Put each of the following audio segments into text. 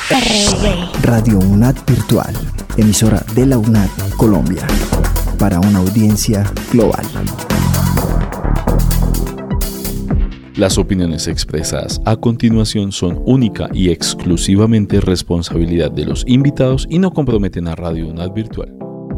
Radio UNAD Virtual, emisora de la UNAD Colombia, para una audiencia global. Las opiniones expresadas a continuación son única y exclusivamente responsabilidad de los invitados y no comprometen a Radio UNAD Virtual.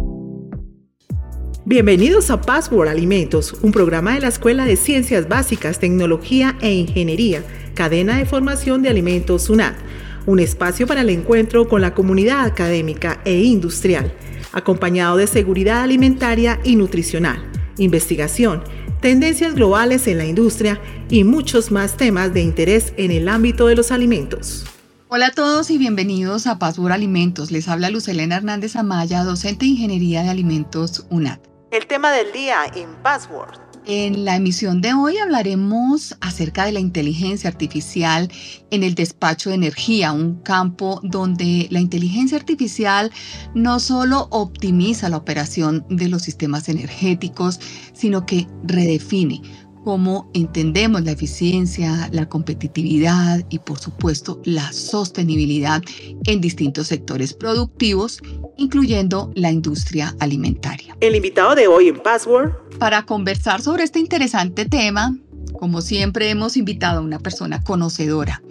Bienvenidos a Password Alimentos, un programa de la Escuela de Ciencias Básicas, Tecnología e Ingeniería, Cadena de Formación de Alimentos UNAD, un espacio para el encuentro con la comunidad académica e industrial, acompañado de seguridad alimentaria y nutricional, investigación, tendencias globales en la industria y muchos más temas de interés en el ámbito de los alimentos. Hola a todos y bienvenidos a Password Alimentos. Les habla Lucelena Hernández Amaya, docente de Ingeniería de Alimentos UNAD. El tema del día en Password. En la emisión de hoy hablaremos acerca de la inteligencia artificial en el despacho de energía, un campo donde la inteligencia artificial no solo optimiza la operación de los sistemas energéticos, sino que redefine cómo entendemos la eficiencia, la competitividad y, por supuesto, la sostenibilidad en distintos sectores productivos, incluyendo la industria alimentaria. El invitado de hoy en Password. Para conversar sobre este interesante tema, como siempre, hemos invitado a una persona conocedora.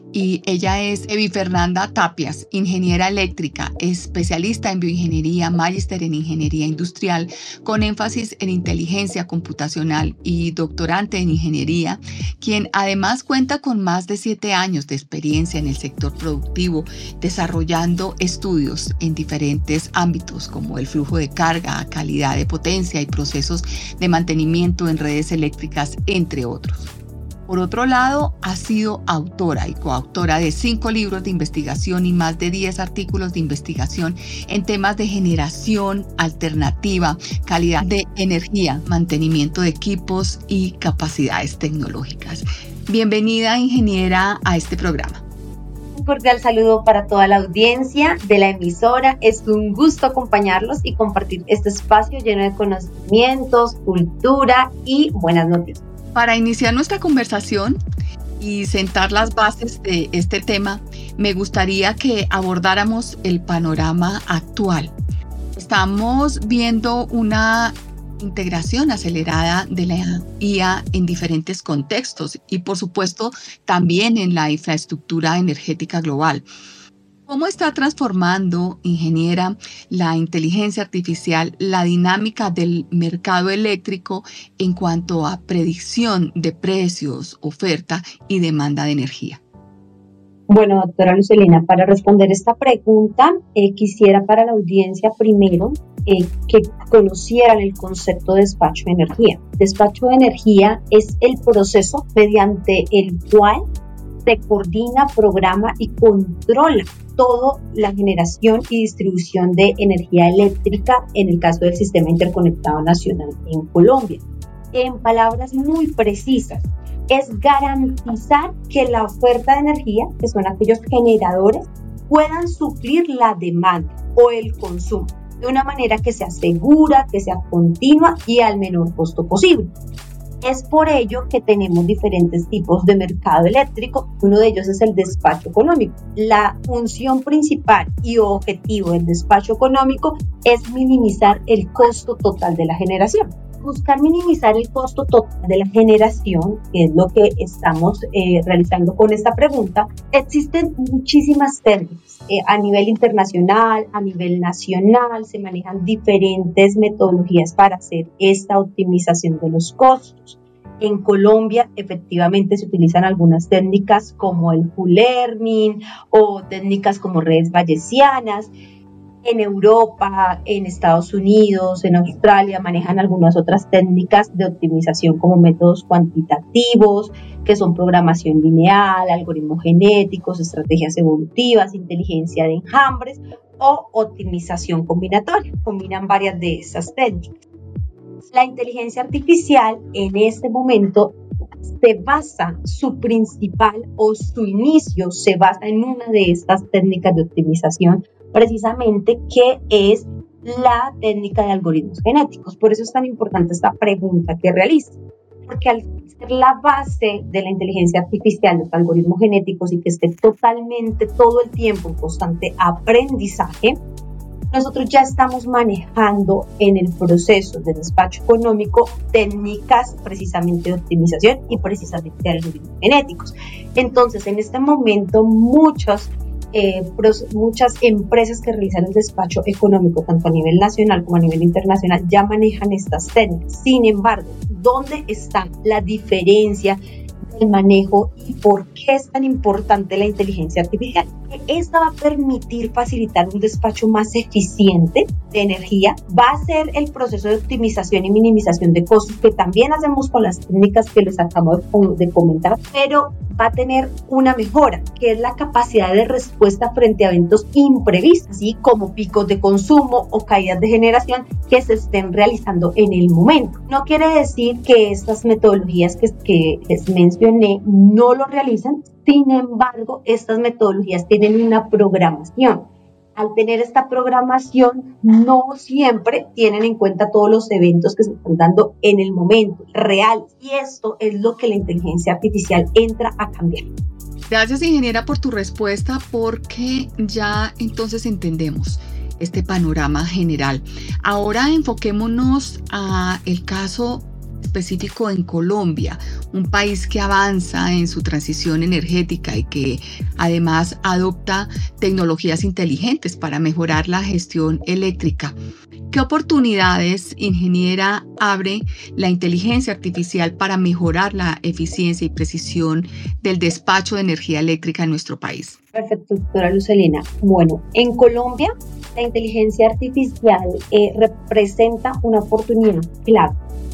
Y ella es Evi Fernanda Tapias, ingeniera eléctrica, especialista en bioingeniería, magíster en ingeniería industrial, con énfasis en inteligencia computacional y doctorante en ingeniería, quien además cuenta con más de 7 años de experiencia en el sector productivo, desarrollando estudios en diferentes ámbitos como el flujo de carga, calidad de potencia y procesos de mantenimiento en redes eléctricas, entre otros. Por otro lado, ha sido autora y coautora de 5 libros de investigación y más de 10 artículos de investigación en temas de generación alternativa, calidad de energía, mantenimiento de equipos y capacidades tecnológicas. Bienvenida, ingeniera, a este programa. Un cordial saludo para toda la audiencia de la emisora. Es un gusto acompañarlos y compartir este espacio lleno de conocimientos, cultura y buenas noticias. Para iniciar nuestra conversación y sentar las bases de este tema, me gustaría que abordáramos el panorama actual. Estamos viendo una integración acelerada de la IA en diferentes contextos y, por supuesto, también en la infraestructura energética global. ¿Cómo está transformando, ingeniera, la inteligencia artificial la dinámica del mercado eléctrico en cuanto a predicción de precios, oferta y demanda de energía? Bueno, doctora Lucelena, para responder esta pregunta, quisiera para la audiencia primero que conocieran el concepto de despacho de energía. Despacho de energía es el proceso mediante el cual se coordina, programa y controla toda la generación y distribución de energía eléctrica en el caso del Sistema Interconectado Nacional en Colombia. En palabras muy precisas, es garantizar que la oferta de energía, que son aquellos generadores, puedan suplir la demanda o el consumo de una manera que sea segura, que sea continua y al menor costo posible. Es por ello que tenemos diferentes tipos de mercado eléctrico. Uno de ellos es el despacho económico. La función principal y objetivo del despacho económico es minimizar el costo total de la generación. Buscar minimizar el costo total de la generación, que es lo que estamos realizando con esta pregunta. Existen muchísimas técnicas a nivel internacional, a nivel nacional, se manejan diferentes metodologías para hacer esta optimización de los costos. En Colombia, efectivamente, se utilizan algunas técnicas como el full learning o técnicas como redes bayesianas. En Europa, en Estados Unidos, en Australia manejan algunas otras técnicas de optimización como métodos cuantitativos, que son programación lineal, algoritmos genéticos, estrategias evolutivas, inteligencia de enjambres o optimización combinatoria. Combinan varias de esas técnicas. La inteligencia artificial en este momento se basa, su principal o su inicio se basa en una de estas técnicas de optimización, precisamente que es la técnica de algoritmos genéticos. Por eso es tan importante esta pregunta que realiza. porque al ser la base de la inteligencia artificial, los algoritmos genéticos, y que esté totalmente todo el tiempo en constante aprendizaje, nosotros ya estamos manejando en el proceso de despacho económico técnicas precisamente de optimización y precisamente de algoritmos genéticos. Entonces, en este momento, muchas empresas que realizan el despacho económico, tanto a nivel nacional como a nivel internacional, ya manejan estas técnicas. Sin embargo, ¿dónde está la diferencia del manejo y por qué es tan importante la inteligencia artificial? Esta va a permitir facilitar un despacho más eficiente de energía, va a ser el proceso de optimización y minimización de costos que también hacemos con las técnicas que les acabo de comentar, pero va a tener una mejora, que es la capacidad de respuesta frente a eventos imprevistos, así como picos de consumo o caídas de generación que se estén realizando en el momento. No quiere decir que estas metodologías que les mencioné no lo realizan. Sin embargo, estas metodologías tienen una programación. Al tener esta programación, no siempre tienen en cuenta todos los eventos que se están dando en el momento real. Y esto es lo que la inteligencia artificial entra a cambiar. Gracias, ingeniera, por tu respuesta, porque ya entonces entendemos este panorama general. Ahora enfoquémonos a el caso específico en Colombia, un país que avanza en su transición energética y que además adopta tecnologías inteligentes para mejorar la gestión eléctrica. ¿Qué oportunidades, ingeniera, abre la inteligencia artificial para mejorar la eficiencia y precisión del despacho de energía eléctrica en nuestro país? Perfecto, doctora Lucelina. Bueno, en Colombia la inteligencia artificial representa una oportunidad clave.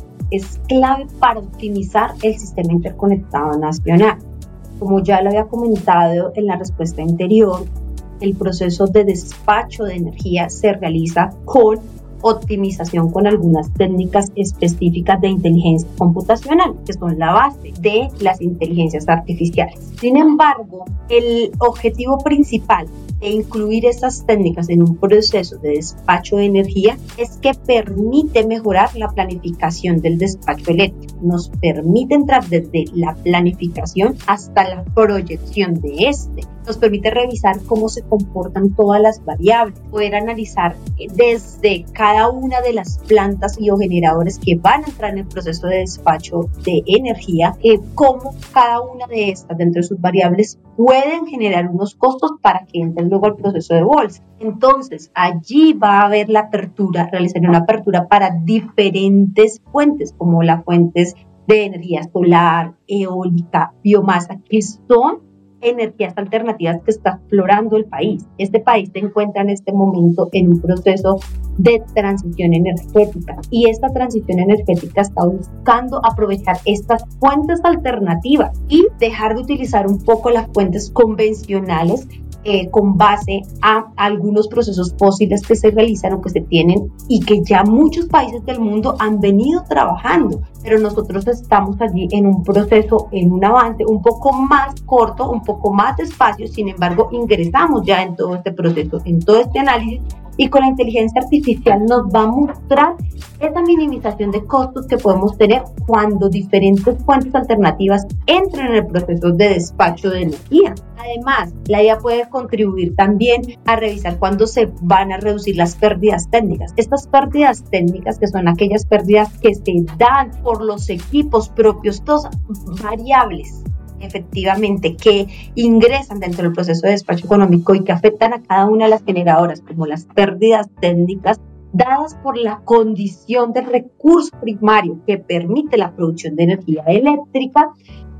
Es clave para optimizar el sistema interconectado nacional. Como ya lo había comentado en la respuesta anterior, el proceso de despacho de energía se realiza con optimización con algunas técnicas específicas de inteligencia computacional, que son la base de las inteligencias artificiales. Sin embargo, el objetivo principal de incluir estas técnicas en un proceso de despacho de energía es que permite mejorar la planificación del despacho eléctrico. Nos permite entrar desde la planificación hasta la proyección de este. Nos permite revisar cómo se comportan todas las variables, poder analizar desde cada una de las plantas y o generadores que van a entrar en el proceso de despacho de energía, cómo cada una de estas, dentro de sus variables, pueden generar unos costos para que entren luego al proceso de bolsa. Entonces, allí va a haber la apertura, realizar una apertura para diferentes fuentes, como las fuentes de energía solar, eólica, biomasa, que son energías alternativas que está explorando el país. Este país se encuentra en este momento en un proceso de transición energética y esta transición energética está buscando aprovechar estas fuentes alternativas y dejar de utilizar un poco las fuentes convencionales con base a algunos procesos fósiles que se realizan o que se tienen y que ya muchos países del mundo han venido trabajando, pero nosotros estamos allí en un proceso, en un avance un poco más corto, un poco más despacio. Sin embargo, ingresamos ya en todo este proceso, en todo este análisis, y con la inteligencia artificial nos va a mostrar esa minimización de costos que podemos tener cuando diferentes fuentes alternativas entran en el proceso de despacho de energía. Además, la IA puede contribuir también a revisar cuándo se van a reducir las pérdidas técnicas. Estas pérdidas técnicas, que son aquellas pérdidas que se dan por los equipos propios, dos variables efectivamente que ingresan dentro del proceso de despacho económico y que afectan a cada una de las generadoras, como las pérdidas técnicas dadas por la condición del recurso primario que permite la producción de energía eléctrica,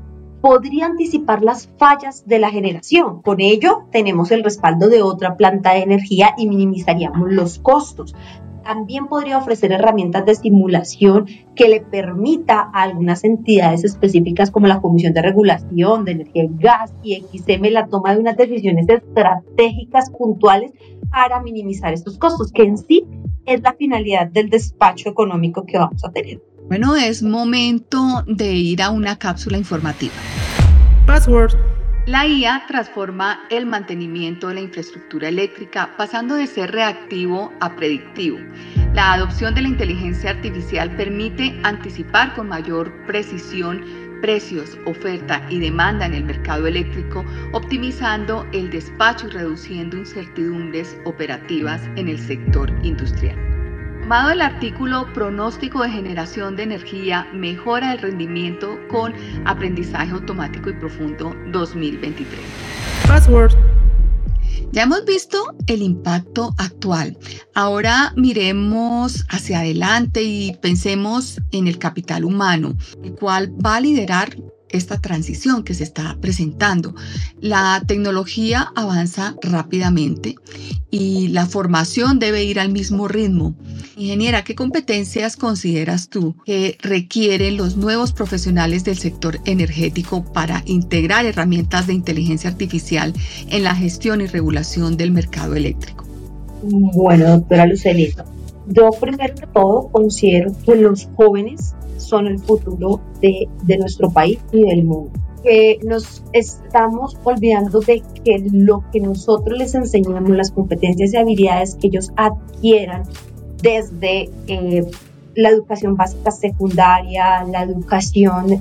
podría anticipar las fallas de la generación. Con ello, tenemos el respaldo de otra planta de energía y minimizaríamos los costos. También podría ofrecer herramientas de simulación que le permita a algunas entidades específicas como la Comisión de Regulación de Energía y Gas y XM la toma de unas decisiones estratégicas puntuales para minimizar estos costos, que en sí es la finalidad del despacho económico que vamos a tener. Bueno, es momento de ir a una cápsula informativa. Password. La IA transforma el mantenimiento de la infraestructura eléctrica, pasando de ser reactivo a predictivo. La adopción de la inteligencia artificial permite anticipar con mayor precisión precios, oferta y demanda en el mercado eléctrico, optimizando el despacho y reduciendo incertidumbres operativas en el sector industrial. Tomado el artículo Pronóstico de generación de energía, mejora el rendimiento con aprendizaje automático y profundo 2023. Password. Ya hemos visto el impacto actual. Ahora miremos hacia adelante y pensemos en el capital humano, el cual va a liderar esta transición que se está presentando. La tecnología avanza rápidamente y la formación debe ir al mismo ritmo. Ingeniera, ¿qué competencias consideras tú que requieren los nuevos profesionales del sector energético para integrar herramientas de inteligencia artificial en la gestión y regulación del mercado eléctrico? Bueno, doctora Lucelina, yo primero que todo considero que los jóvenes son el futuro de nuestro país y del mundo. Que nos estamos olvidando de que lo que nosotros les enseñamos, las competencias y habilidades que ellos adquieran desde la educación básica secundaria, la educación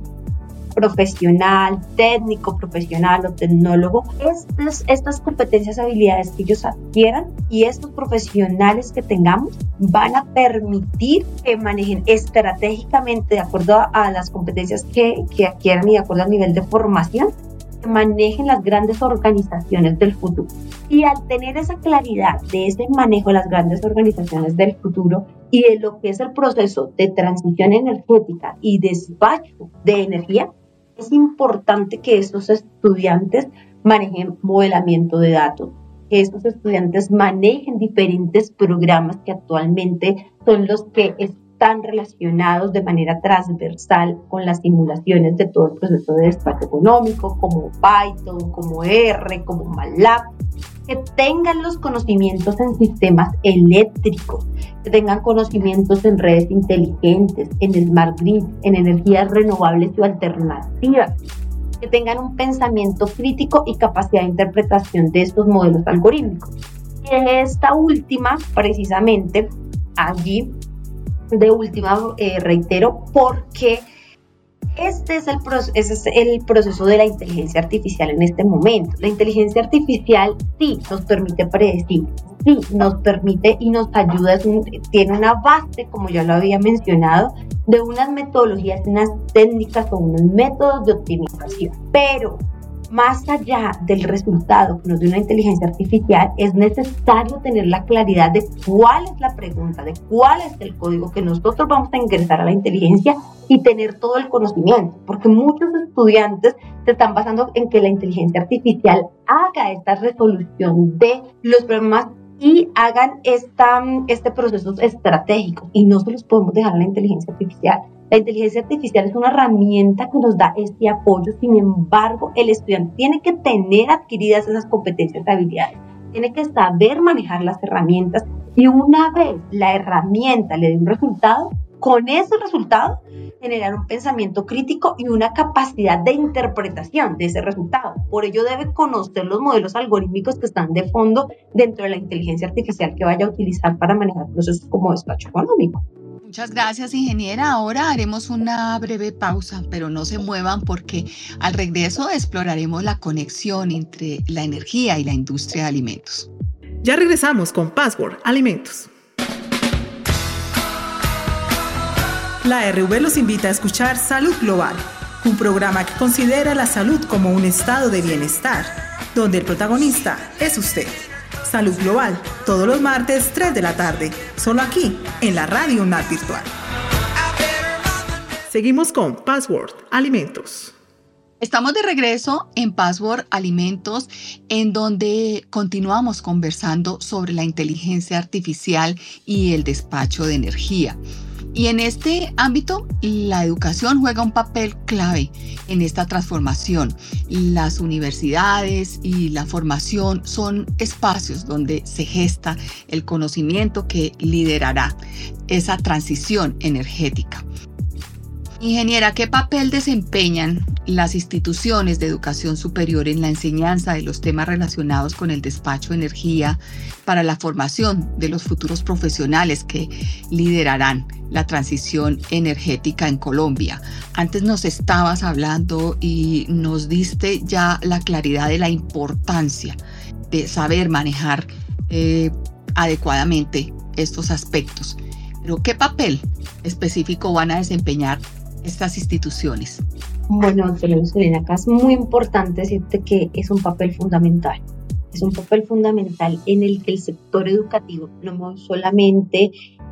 profesional, técnico profesional o tecnólogo, estas competencias, habilidades que ellos adquieran y estos profesionales que tengamos van a permitir que manejen estratégicamente de acuerdo a las competencias que adquieran y de acuerdo al nivel de formación, que manejen las grandes organizaciones del futuro. Y al tener esa claridad de ese manejo de las grandes organizaciones del futuro y de lo que es el proceso de transición energética y despacho de energía, es importante que estos estudiantes manejen modelamiento de datos, que estos estudiantes manejen diferentes programas que actualmente son los que están relacionados de manera transversal con las simulaciones de todo el proceso de despacho económico, como Python, como R, como MATLAB, que tengan los conocimientos en sistemas eléctricos, que tengan conocimientos en redes inteligentes, en Smart Grid, en energías renovables y alternativas, que tengan un pensamiento crítico y capacidad de interpretación de estos modelos algorítmicos. Y esta última, precisamente, allí, de última, reitero, porque ese es el proceso de la inteligencia artificial en este momento. La inteligencia artificial sí nos permite predecir, sí nos permite y nos ayuda, tiene una base, como ya lo había mencionado, de unas metodologías, unas técnicas o unos métodos de optimización. Pero más allá del resultado que nos da una inteligencia artificial, es necesario tener la claridad de cuál es la pregunta, de cuál es el código que nosotros vamos a ingresar a la inteligencia y tener todo el conocimiento, porque muchos estudiantes se están basando en que la inteligencia artificial haga esta resolución de los problemas y hagan este proceso estratégico, y no se los podemos dejar a la inteligencia artificial. La inteligencia artificial es una herramienta que nos da este apoyo. Sin embargo, el estudiante tiene que tener adquiridas esas competencias y habilidades, tiene que saber manejar las herramientas, y una vez la herramienta le dé un resultado, con ese resultado generar un pensamiento crítico y una capacidad de interpretación de ese resultado. Por ello debe conocer los modelos algorítmicos que están de fondo dentro de la inteligencia artificial que vaya a utilizar para manejar procesos como despacho económico. Muchas gracias, ingeniera. Ahora haremos una breve pausa, pero no se muevan porque al regreso exploraremos la conexión entre la energía y la industria de alimentos. Ya regresamos con Password Alimentos. La RV los invita a escuchar Salud Global, un programa que considera la salud como un estado de bienestar, donde el protagonista es usted. Salud Global, todos los martes 3 de la tarde, solo aquí, en la Radio UNAD Virtual. Seguimos con Password Alimentos. Estamos de regreso en Password Alimentos, en donde continuamos conversando sobre la inteligencia artificial y el despacho de energía. Y en este ámbito, la educación juega un papel clave en esta transformación. Las universidades y la formación son espacios donde se gesta el conocimiento que liderará esa transición energética. Ingeniera, ¿qué papel desempeñan las instituciones de educación superior en la enseñanza de los temas relacionados con el despacho de energía para la formación de los futuros profesionales que liderarán la transición energética en Colombia? Antes nos estabas hablando y nos diste ya la claridad de la importancia de saber manejar adecuadamente estos aspectos. Pero ¿qué papel específico van a desempeñar estas instituciones? Bueno, doctora Selena, acá es muy importante decirte que es un papel fundamental. Es un papel fundamental en el que el sector educativo, no solamente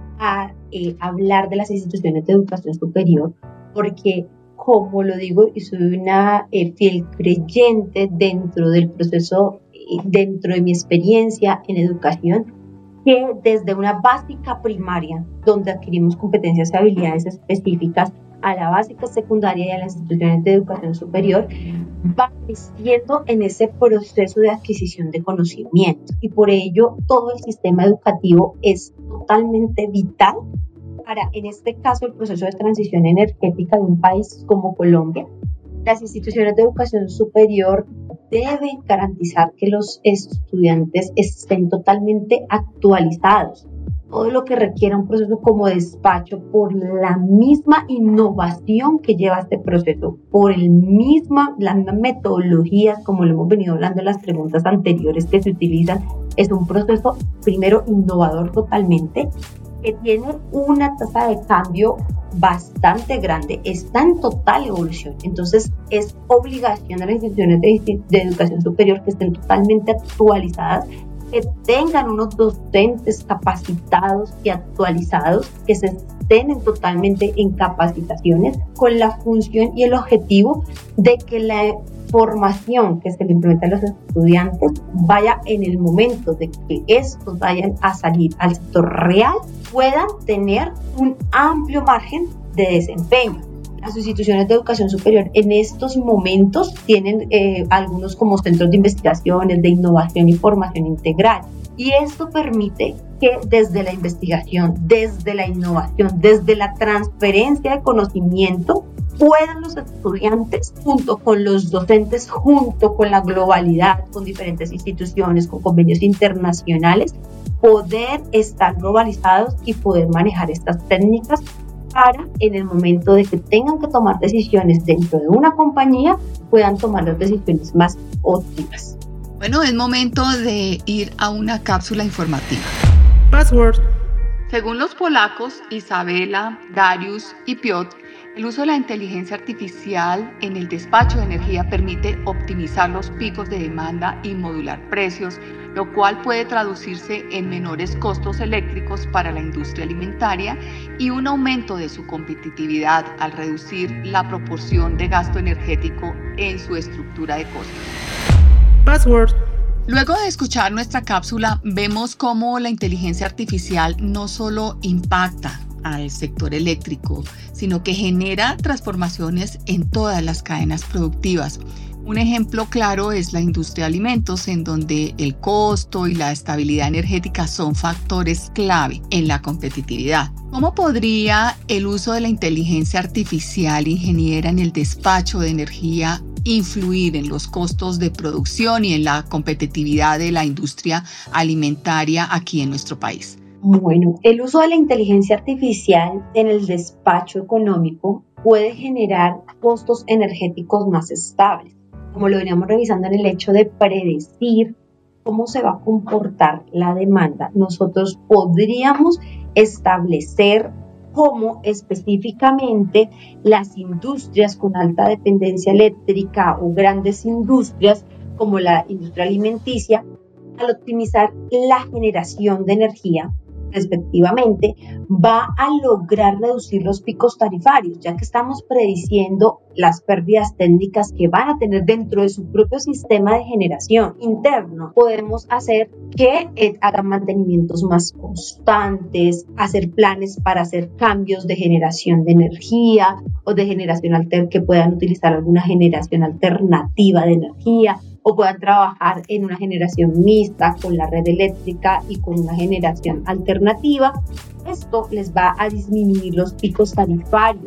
a hablar de las instituciones de educación superior, porque como lo digo y soy una fiel creyente dentro del proceso, dentro de mi experiencia en educación, que desde una básica primaria, donde adquirimos competencias y habilidades específicas, a la básica secundaria y a las instituciones de educación superior, va creciendo en ese proceso de adquisición de conocimiento. Y por ello, todo el sistema educativo es totalmente vital para, en este caso, el proceso de transición energética de un país como Colombia. Las instituciones de educación superior deben garantizar que los estudiantes estén totalmente actualizados. Todo lo que requiera un proceso como despacho, por la misma innovación que lleva este proceso, por las mismas metodologías, como lo hemos venido hablando en las preguntas anteriores que se utilizan, es un proceso primero innovador totalmente, que tiene una tasa de cambio bastante grande, está en total evolución. Entonces es obligación de las instituciones de educación superior que estén totalmente actualizadas, que tengan unos docentes capacitados y actualizados, que se estén totalmente en capacitaciones con la función y el objetivo de que la formación que se le implementa a los estudiantes vaya en el momento de que estos vayan a salir al sector real, puedan tener un amplio margen de desempeño. Las instituciones de educación superior en estos momentos tienen algunos como centros de investigaciones, de innovación y formación integral. Y esto permite que desde la investigación, desde la innovación, desde la transferencia de conocimiento, puedan los estudiantes, junto con los docentes, junto con la globalidad, con diferentes instituciones, con convenios internacionales, poder estar globalizados y poder manejar estas técnicas para, en el momento de que tengan que tomar decisiones dentro de una compañía, puedan tomar las decisiones más óptimas. Bueno, es momento de ir a una cápsula informativa. Password. Según los polacos Isabela, Dariusz y Piotr, el uso de la inteligencia artificial en el despacho de energía permite optimizar los picos de demanda y modular precios, lo cual puede traducirse en menores costos eléctricos para la industria alimentaria y un aumento de su competitividad al reducir la proporción de gasto energético en su estructura de costos. Password. Luego de escuchar nuestra cápsula, vemos cómo la inteligencia artificial no solo impacta al sector eléctrico, sino que genera transformaciones en todas las cadenas productivas. Un ejemplo claro es la industria de alimentos, en donde el costo y la estabilidad energética son factores clave en la competitividad. ¿Cómo podría el uso de la inteligencia artificial, ingeniera, en el despacho de energía influir en los costos de producción y en la competitividad de la industria alimentaria aquí en nuestro país? Bueno, el uso de la inteligencia artificial en el despacho económico puede generar costos energéticos más estables, como lo veníamos revisando en el hecho de predecir cómo se va a comportar la demanda. Nosotros podríamos establecer cómo específicamente las industrias con alta dependencia eléctrica o grandes industrias como la industria alimenticia, al optimizar la generación de energía, respectivamente, va a lograr reducir los picos tarifarios, ya que estamos prediciendo las pérdidas técnicas que van a tener dentro de su propio sistema de generación interno. Podemos hacer que hagan mantenimientos más constantes, hacer planes para hacer cambios de generación de energía o de generación que puedan utilizar alguna generación alternativa de energía, o puedan trabajar en una generación mixta con la red eléctrica y con una generación alternativa. Esto les va a disminuir los picos tarifarios.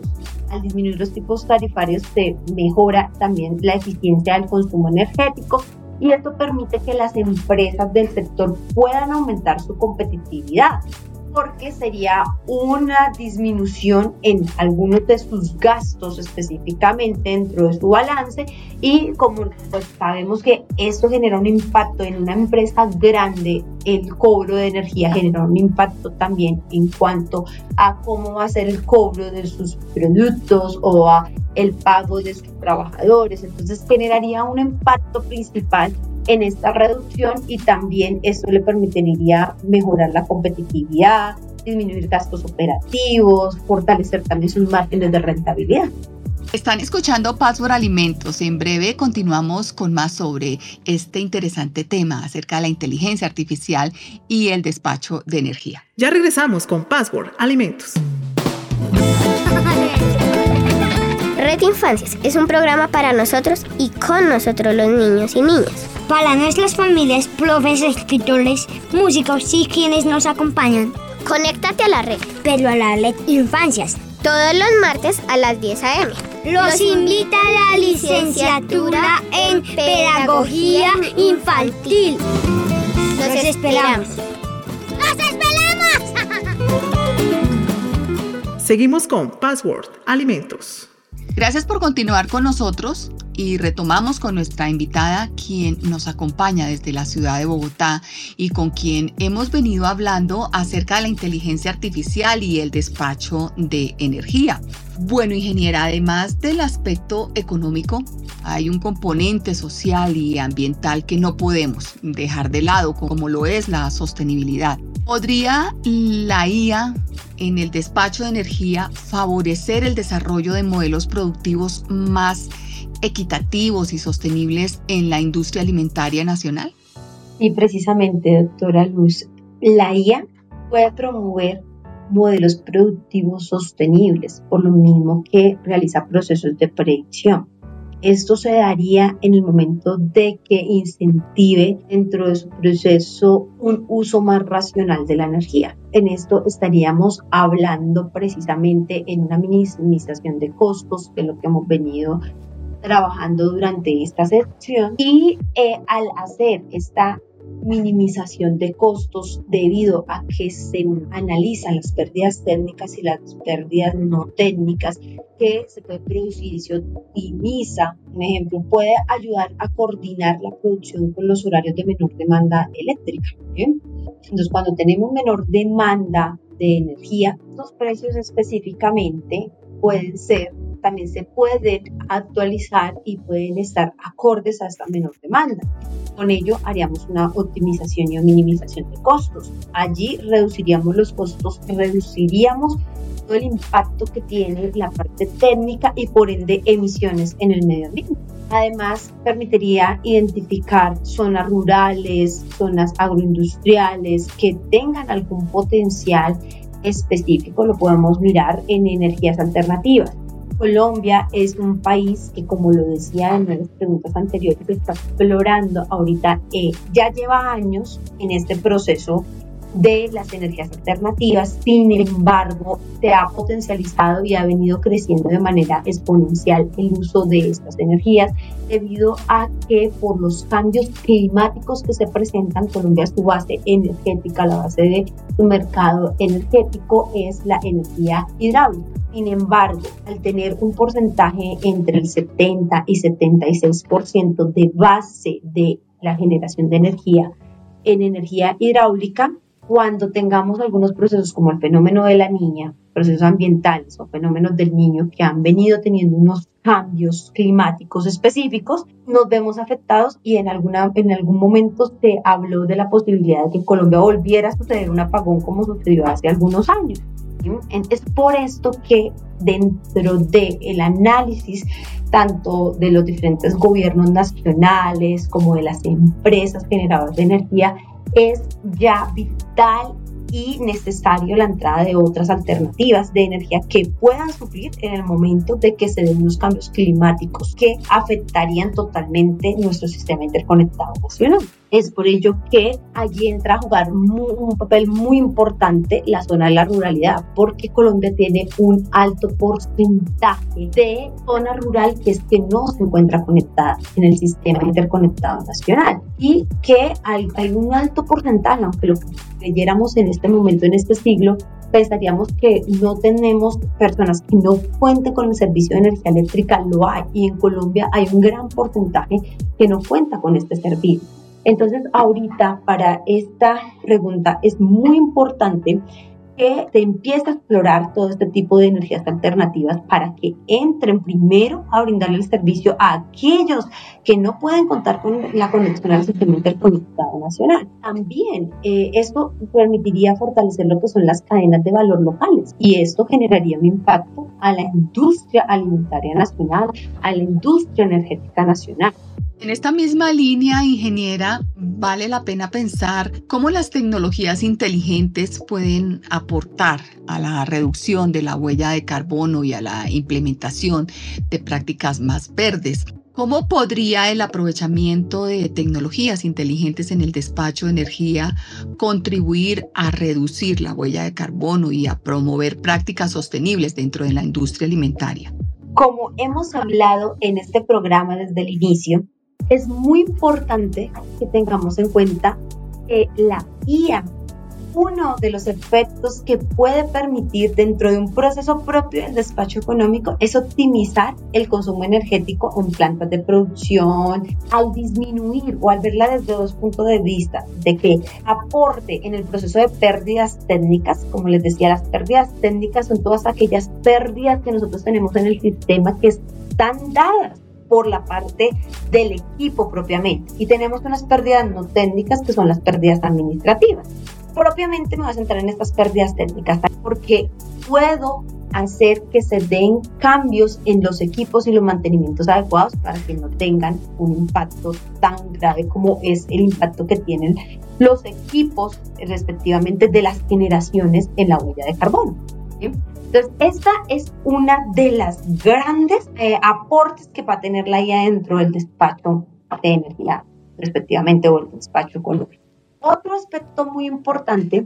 Al disminuir los tipos tarifarios se mejora también la eficiencia del consumo energético y esto permite que las empresas del sector puedan aumentar su competitividad, porque sería una disminución en algunos de sus gastos específicamente dentro de su balance y como pues sabemos que esto genera un impacto en una empresa grande, el cobro de energía genera un impacto también en cuanto a cómo va a ser el cobro de sus productos o a el pago de sus trabajadores, entonces generaría un impacto principal en esta reducción y también esto le permitiría mejorar la competitividad, disminuir gastos operativos, fortalecer también sus márgenes de rentabilidad. Están escuchando Password Alimentos. En breve continuamos con más sobre este interesante tema acerca de la inteligencia artificial y el despacho de energía. Ya regresamos con Password Alimentos. Red Infancias es un programa para nosotros y con nosotros los niños y niñas. Para nuestras familias, profes, escritores, músicos y quienes nos acompañan. Conéctate a la red. Pero a la Red Infancias. Todos los martes a las 10 a.m. Los invita a la licenciatura en Pedagogía Infantil. Los esperamos. ¡Los esperamos! Seguimos con Password Alimentos. Gracias por continuar con nosotros y retomamos con nuestra invitada quien nos acompaña desde la ciudad de Bogotá y con quien hemos venido hablando acerca de la inteligencia artificial y el despacho de energía. Bueno, ingeniera, además del aspecto económico, hay un componente social y ambiental que no podemos dejar de lado, como lo es la sostenibilidad. ¿Podría la IA en el despacho de energía favorecer el desarrollo de modelos productivos más equitativos y sostenibles en la industria alimentaria nacional? Y precisamente, doctora Luz, la IA puede promover modelos productivos sostenibles, por lo mismo que realiza procesos de predicción. Esto se daría en el momento de que incentive dentro de su proceso un uso más racional de la energía. En esto estaríamos hablando precisamente en una minimización de costos, que es lo que hemos venido trabajando durante esta sección, y al hacer esta minimización de costos debido a que se analizan las pérdidas técnicas y las pérdidas no técnicas que se puede producir y se optimiza. Un ejemplo, puede ayudar a coordinar la producción con los horarios de menor demanda eléctrica. ¿Bien? Entonces, cuando tenemos menor demanda de energía, los precios específicamente también se pueden actualizar y pueden estar acordes a esta menor demanda. Con ello haríamos una optimización y minimización de costos. Allí reduciríamos los costos, reduciríamos todo el impacto que tiene la parte técnica y por ende emisiones en el medio ambiente. Además, permitiría identificar zonas rurales, zonas agroindustriales que tengan algún potencial específico. Lo podemos mirar en energías alternativas. Colombia es un país que, como lo decía en las preguntas anteriores, está explorando ahorita, ya lleva años en este proceso de las energías alternativas. Sin embargo, se ha potencializado y ha venido creciendo de manera exponencial el uso de estas energías debido a que por los cambios climáticos que se presentan, Colombia, su base energética, la base de su mercado energético es la energía hidráulica. Sin embargo, al tener un porcentaje entre el 70 y 76% de base de la generación de energía en energía hidráulica, cuando tengamos algunos procesos como el fenómeno de la Niña, procesos ambientales o fenómenos del Niño que han venido teniendo unos cambios climáticos específicos, nos vemos afectados y en algún momento se habló de la posibilidad de que en Colombia volviera a suceder un apagón como sucedió hace algunos años. Es por esto que dentro del análisis tanto de los diferentes gobiernos nacionales como de las empresas generadoras de energía, es ya vital y necesario la entrada de otras alternativas de energía que puedan suplir en el momento de que se den unos cambios climáticos que afectarían totalmente nuestro sistema interconectado nacional. Es por ello que allí entra a jugar un papel muy importante la zona de la ruralidad, porque Colombia tiene un alto porcentaje de zona rural que no se encuentra conectada en el sistema interconectado nacional, y que hay un alto porcentaje, aunque lo que creyéramos en este momento, en este siglo, pensaríamos que no tenemos personas que no cuenten con el servicio de energía eléctrica. Lo hay, y en Colombia hay un gran porcentaje que no cuenta con este servicio. Entonces, ahorita para esta pregunta es muy importante que se empiece a explorar todo este tipo de energías alternativas para que entren primero a brindarle el servicio a aquellos que no pueden contar con la conexión al sistema interconectado nacional. También esto permitiría fortalecer lo que son las cadenas de valor locales, y esto generaría un impacto a la industria alimentaria nacional, a la industria energética nacional. En esta misma línea, ingeniera, vale la pena pensar cómo las tecnologías inteligentes pueden aportar a la reducción de la huella de carbono y a la implementación de prácticas más verdes. ¿Cómo podría el aprovechamiento de tecnologías inteligentes en el despacho de energía contribuir a reducir la huella de carbono y a promover prácticas sostenibles dentro de la industria alimentaria? Como hemos hablado en este programa desde el inicio, es muy importante que tengamos en cuenta que la IA, uno de los efectos que puede permitir dentro de un proceso propio del despacho económico es optimizar el consumo energético en plantas de producción, al disminuir o al verla desde dos puntos de vista, de que aporte en el proceso de pérdidas técnicas. Como les decía, las pérdidas técnicas son todas aquellas pérdidas que nosotros tenemos en el sistema que están dadas por la parte del equipo propiamente, y tenemos unas pérdidas no técnicas que son las pérdidas administrativas. Propiamente me voy a centrar en estas pérdidas técnicas porque puedo hacer que se den cambios en los equipos y los mantenimientos adecuados para que no tengan un impacto tan grave como es el impacto que tienen los equipos respectivamente de las generaciones en la huella de carbono, ¿sí? Entonces, esta es una de las grandes aportes que va a tener la IA dentro del despacho de energía, respectivamente, o el despacho económico. Otro aspecto muy importante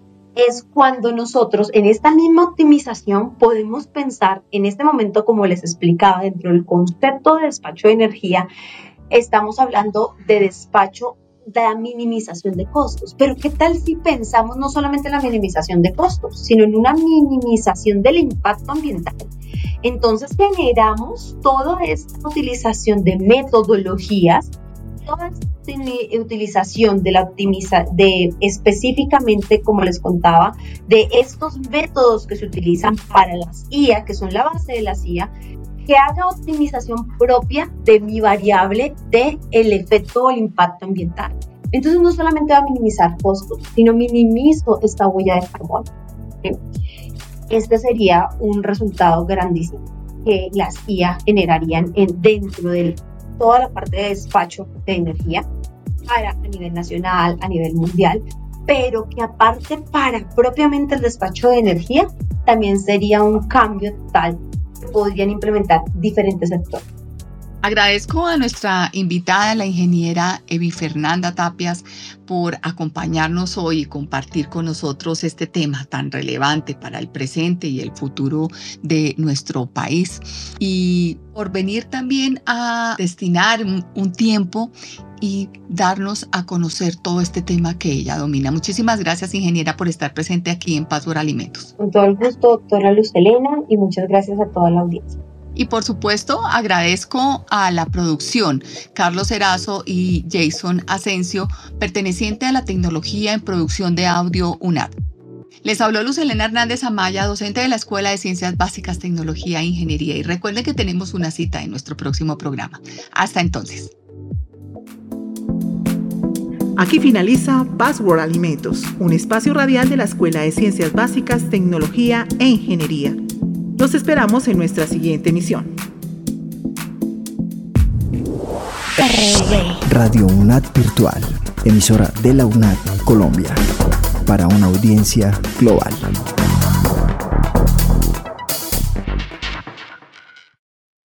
es cuando nosotros, en esta misma optimización, podemos pensar, en este momento, como les explicaba, dentro del concepto de despacho de energía, estamos hablando de despacho de la minimización de costos. Pero ¿qué tal si pensamos no solamente en la minimización de costos, sino en una minimización del impacto ambiental? Entonces generamos toda esta utilización de metodologías, toda esta utilización de la de específicamente, como les contaba, de estos métodos que se utilizan para las IA, que son la base de las IA, que haga optimización propia de mi variable del efecto o el impacto ambiental. Entonces no solamente va a minimizar costos, sino minimizo esta huella de carbono. ¿Sí? Este sería un resultado grandísimo que las IA generarían dentro de toda la parte de despacho de energía a nivel nacional, a nivel mundial, pero que aparte para propiamente el despacho de energía también sería un cambio total. Podrían implementar diferentes sectores. Agradezco a nuestra invitada, la ingeniera Evi Fernanda Tapias, por acompañarnos hoy y compartir con nosotros este tema tan relevante para el presente y el futuro de nuestro país, y por venir también a destinar un tiempo y darnos a conocer todo este tema que ella domina. Muchísimas gracias, ingeniera, por estar presente aquí en Password Alimentos. Con todo el gusto, doctora Luz Helena, y muchas gracias a toda la audiencia. Y por supuesto, agradezco a la producción, Carlos Erazo y Jason Asensio, perteneciente a la tecnología en producción de audio UNAD. Les habló Luz Helena Hernández Amaya, docente de la Escuela de Ciencias Básicas, Tecnología e Ingeniería. Y recuerden que tenemos una cita en nuestro próximo programa. Hasta entonces. Aquí finaliza Password Alimentos, un espacio radial de la Escuela de Ciencias Básicas, Tecnología e Ingeniería. Los esperamos en nuestra siguiente emisión. Radio UNAD Virtual, emisora de la UNAD Colombia. para una audiencia global.